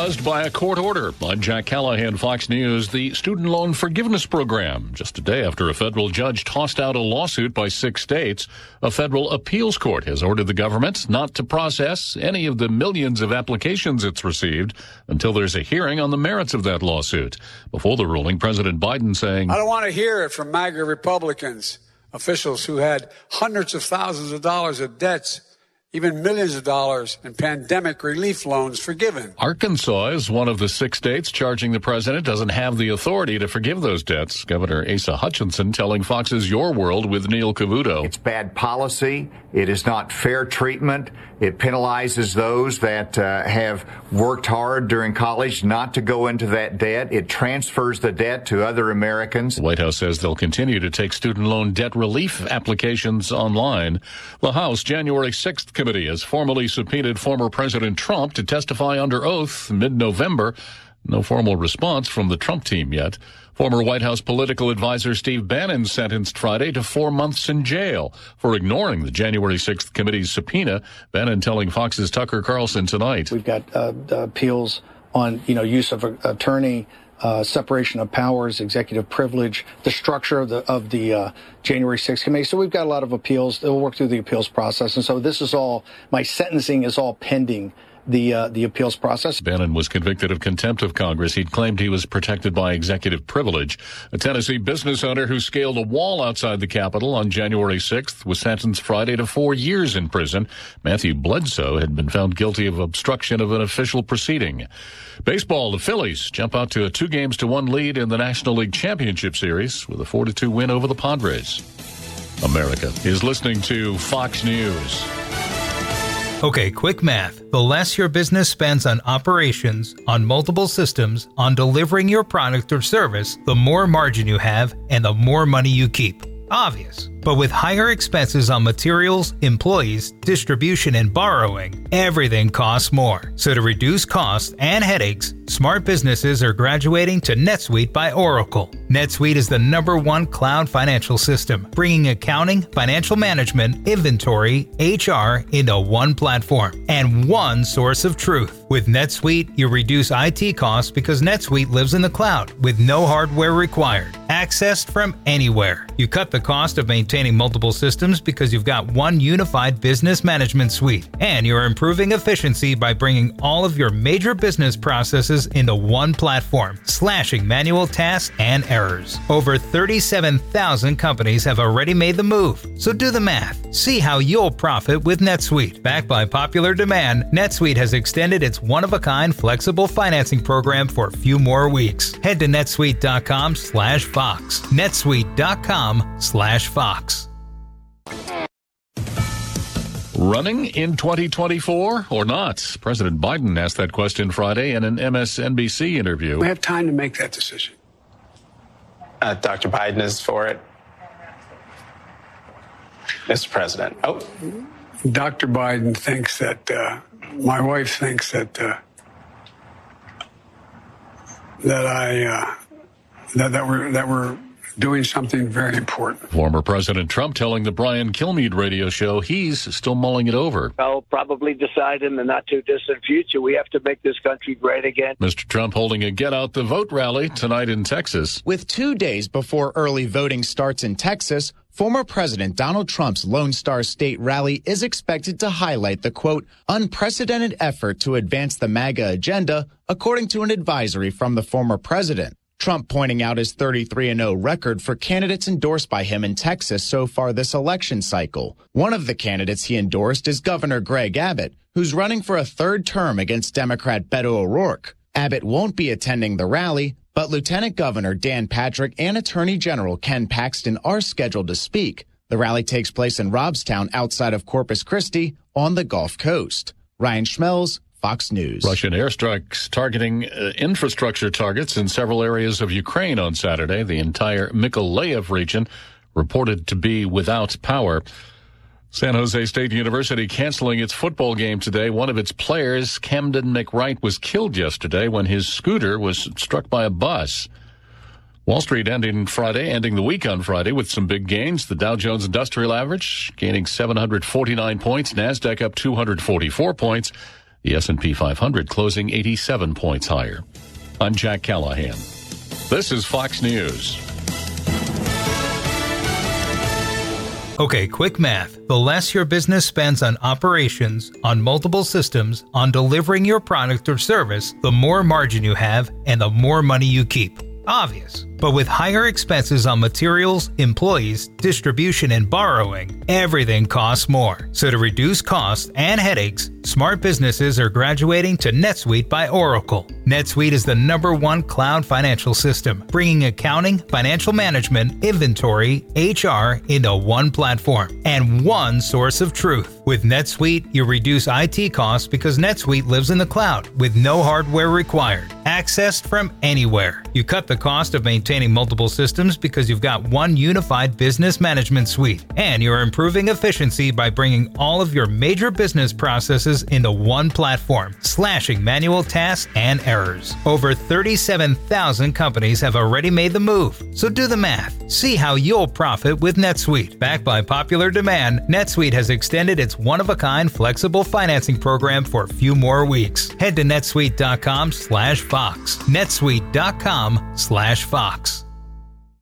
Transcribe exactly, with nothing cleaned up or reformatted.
paused by a court order. I'm Jack Callahan, Fox News. The student loan forgiveness program. Just a day after a federal judge tossed out a lawsuit by six states, a federal appeals court has ordered the government not to process any of the millions of applications it's received until there's a hearing on the merits of that lawsuit. Before the ruling, President Biden saying, I don't want to hear it from MAGA Republicans, officials who had hundreds of thousands of dollars of debts, even millions of dollars in pandemic relief loans forgiven. Arkansas is one of the six states charging the president doesn't have the authority to forgive those debts. Governor Asa Hutchinson telling Fox's Your World with Neil Cavuto. It's bad policy. It is not fair treatment. It penalizes those that uh, have worked hard during college not to go into that debt. It transfers the debt to other Americans. The White House says they'll continue to take student loan debt relief applications online. The House January sixth committee has formally subpoenaed former President Trump to testify under oath mid-November. No formal response from the Trump team yet. Former White House political advisor Steve Bannon sentenced Friday to four months in jail for ignoring the January sixth committee's subpoena. Bannon telling Fox's Tucker Carlson tonight. We've got uh, appeals on, you know, use of a, attorney, uh, separation of powers, executive privilege, the structure of the of the uh, January sixth committee. So we've got a lot of appeals. They'll work through the appeals process. And so this is all, my sentencing is all pending the uh, the appeals process. Bannon was convicted of contempt of Congress. He'd claimed he was protected by executive privilege. A Tennessee business owner who scaled a wall outside the Capitol on January sixth was sentenced Friday to four years in prison. Matthew Bledsoe had been found guilty of obstruction of an official proceeding. Baseball, the Phillies jump out to a two games to one lead in the National League Championship Series with a four to two win over the Padres. America is listening to Fox News. Okay, quick math. The less your business spends on operations, on multiple systems, on delivering your product or service, the more margin you have and the more money you keep. Obvious. But with higher expenses on materials, employees, distribution, and borrowing, everything costs more. So to reduce costs and headaches, smart businesses are graduating to NetSuite by Oracle. NetSuite is the number one cloud financial system, bringing accounting, financial management, inventory, H R into one platform and one source of truth. With NetSuite, you reduce I T costs because NetSuite lives in the cloud with no hardware required, accessed from anywhere. You cut the cost of maintaining multiple systems because you've got one unified business management suite, and you're improving efficiency by bringing all of your major business processes into one platform, slashing manual tasks and errors. Over thirty-seven thousand companies have already made the move, so do the math. See how you'll profit with NetSuite. Backed by popular demand, NetSuite has extended its one-of-a-kind flexible financing program for a few more weeks. Head to netsuite.com slash Fox. netsuite.com slash Fox. Running in twenty twenty-four or not? President Biden asked that question Friday in an M S N B C interview. We have time to make that decision. Uh, Doctor Biden is for it. Mister President. Oh. Doctor Biden thinks that, uh, my wife thinks that, uh, that I, uh, that, that we're, that we're doing something very important. Former President Trump telling the Brian Kilmeade radio show he's still mulling it over. I'll probably decide in the not-too-distant future we have to make this country great again. Mister Trump holding a Get Out the Vote rally tonight in Texas. With two days before early voting starts in Texas, former President Donald Trump's Lone Star State rally is expected to highlight the, quote, unprecedented effort to advance the MAGA agenda, according to an advisory from the former president. Trump pointing out his thirty-three and oh record for candidates endorsed by him in Texas so far this election cycle. One of the candidates he endorsed is Governor Greg Abbott, who's running for a third term against Democrat Beto O'Rourke. Abbott won't be attending the rally, but Lieutenant Governor Dan Patrick and Attorney General Ken Paxton are scheduled to speak. The rally takes place in Robstown outside of Corpus Christi on the Gulf Coast. Ryan Schmelz, Fox News. Russian airstrikes targeting uh, infrastructure targets in several areas of Ukraine on Saturday. The entire Mykolaiv region reported to be without power. San Jose State University canceling its football game today. One of its players, Camden McWright, was killed yesterday when his scooter was struck by a bus. Wall Street ending Friday, ending the week on Friday with some big gains. The Dow Jones Industrial Average gaining seven hundred forty-nine points. NASDAQ up two hundred forty-four points. The S and P five hundred closing eighty-seven points higher. I'm Jack Callahan. This is Fox News. Okay, quick math. The less your business spends on operations, on multiple systems, on delivering your product or service, the more margin you have and the more money you keep. Obvious. But with higher expenses on materials, employees, distribution, and borrowing, everything costs more. So to reduce costs and headaches, smart businesses are graduating to NetSuite by Oracle. NetSuite is the number one cloud financial system, bringing accounting, financial management, inventory, H R into one platform and one source of truth. With NetSuite, you reduce I T costs because NetSuite lives in the cloud with no hardware required, accessed from anywhere. You cut the cost of maintaining multiple systems because you've got one unified business management suite, and you're improving efficiency by bringing all of your major business processes into one platform, slashing manual tasks and errors. Over thirty-seven thousand companies have already made the move, so do the math. See how you'll profit with NetSuite. Backed by popular demand, NetSuite has extended its one-of-a-kind flexible financing program for a few more weeks. Head to netsuite dot com slash Fox. netsuite dot com slash Fox.